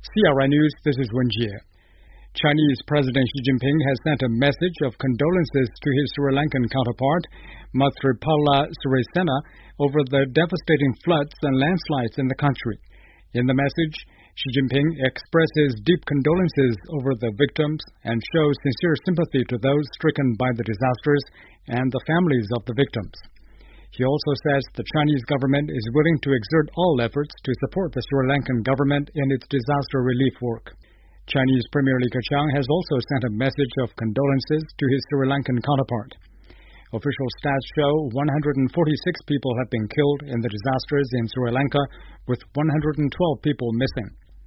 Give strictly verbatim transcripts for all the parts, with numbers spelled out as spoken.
C R I News, this is Wen Jie. Chinese President Xi Jinping has sent a message of condolences to his Sri Lankan counterpart, Maithripala Sirisena, over the devastating floods and landslides in the country. In the message, Xi Jinping expresses deep condolences over the victims and shows sincere sympathy to those stricken by the disasters and the families of the victims. He also says the Chinese government is willing to exert all efforts to support the Sri Lankan government in its disaster relief work. Chinese Premier Li Keqiang has also sent a message of condolences to his Sri Lankan counterpart. Official stats show one hundred forty-six people have been killed in the disasters in Sri Lanka, with one hundred twelve people missing.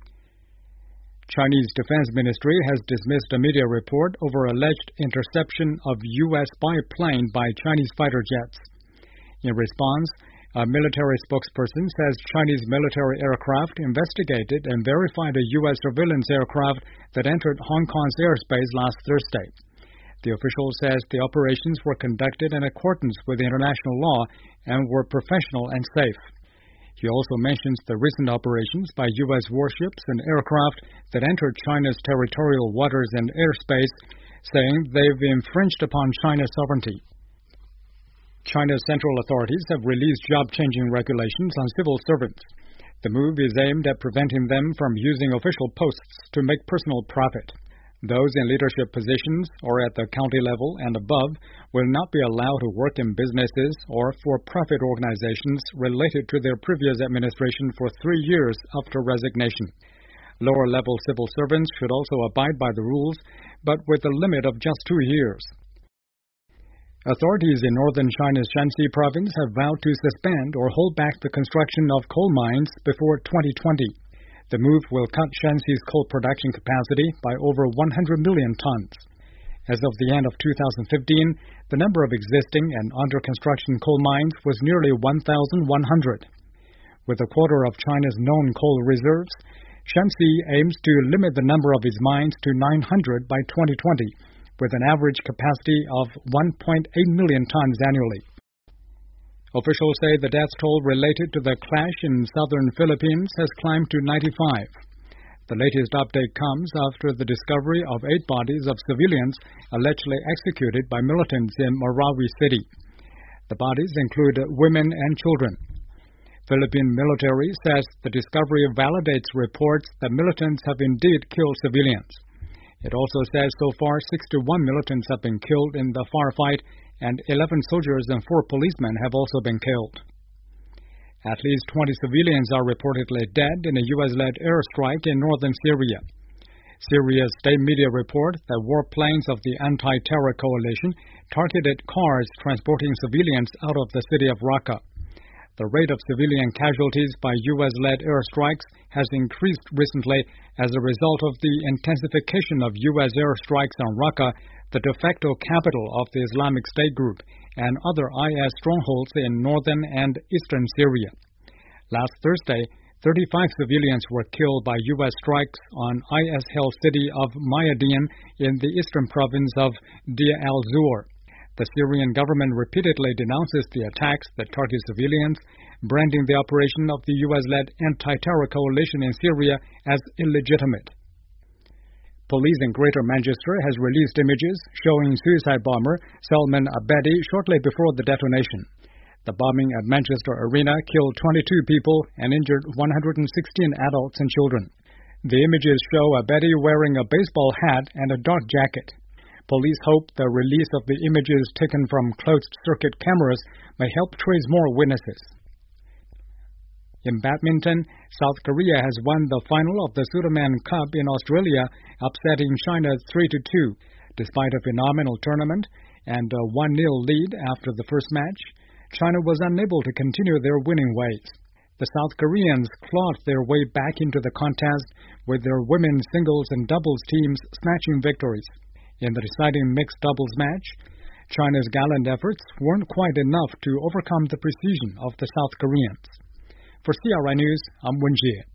Chinese Defense Ministry has dismissed a media report over alleged interception of U S spy plane by Chinese fighter jets. In response, a military spokesperson says Chinese military aircraft investigated and verified a U S surveillance aircraft that entered Hong Kong's airspace last Thursday. The official says the operations were conducted in accordance with international law and were professional and safe. He also mentions the recent operations by U S warships and aircraft that entered China's territorial waters and airspace, saying they've infringed upon China's sovereignty. China's central authorities have released job-changing regulations on civil servants. The move is aimed at preventing them from using official posts to make personal profit. Those in leadership positions or at the county level and above will not be allowed to work in businesses or for-profit organizations related to their previous administration for three years after resignation. Lower-level civil servants should also abide by the rules, but with a limit of just two years. Authorities in northern China's Shanxi province have vowed to suspend or hold back the construction of coal mines before twenty twenty. The move will cut Shanxi's coal production capacity by over one hundred million tons. As of the end of two thousand fifteen, the number of existing and under-construction coal mines was nearly one thousand one hundred. With a quarter of China's known coal reserves, Shanxi aims to limit the number of its mines to nine hundred by twenty twenty, with an average capacity of one point eight million tons annually. Officials say the death toll related to the clash in southern Philippines has climbed to ninety-five. The latest update comes after the discovery of eight bodies of civilians allegedly executed by militants in Marawi City. The bodies include women and children. Philippine military says the discovery validates reports that militants have indeed killed civilians. It also says so far sixty-one militants have been killed in the firefight and eleven soldiers and four policemen have also been killed. At least twenty civilians are reportedly dead in a U S-led airstrike in northern Syria. Syria's state media report that warplanes of the anti-terror coalition targeted cars transporting civilians out of the city of Raqqa. The rate of civilian casualties by U S-led airstrikes has increased recently as a result of the intensification of U S airstrikes on Raqqa, the de facto capital of the Islamic State group, and other I S strongholds in northern and eastern Syria. Last Thursday, thirty-five civilians were killed by U S strikes on I S-held city of Mayadin in the eastern province of Deir al-Zur. The Syrian government repeatedly denounces the attacks that target civilians, branding the operation of the U S-led anti-terror coalition in Syria as illegitimate. Police in Greater Manchester has released images showing suicide bomber Salman Abedi shortly before the detonation. The bombing at Manchester Arena killed twenty-two people and injured one hundred sixteen adults and children. The images show Abedi wearing a baseball hat and a dark jacket. Police hope the release of the images taken from closed-circuit cameras may help trace more witnesses. In badminton, South Korea has won the final of the Sudirman Cup in Australia, upsetting China three to two. Despite a phenomenal tournament and a one nil lead after the first match, China was unable to continue their winning ways. The South Koreans clawed their way back into the contest, with their women's singles and doubles teams snatching victories. In the deciding mixed doubles match, China's gallant efforts weren't quite enough to overcome the precision of the South Koreans. For C R I News, I'm Wen Jie.